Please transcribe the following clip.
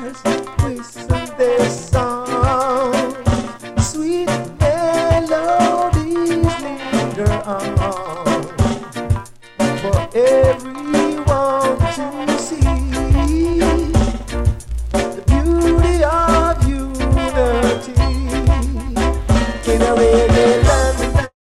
whistle their song. Sweet melodies linger on forever.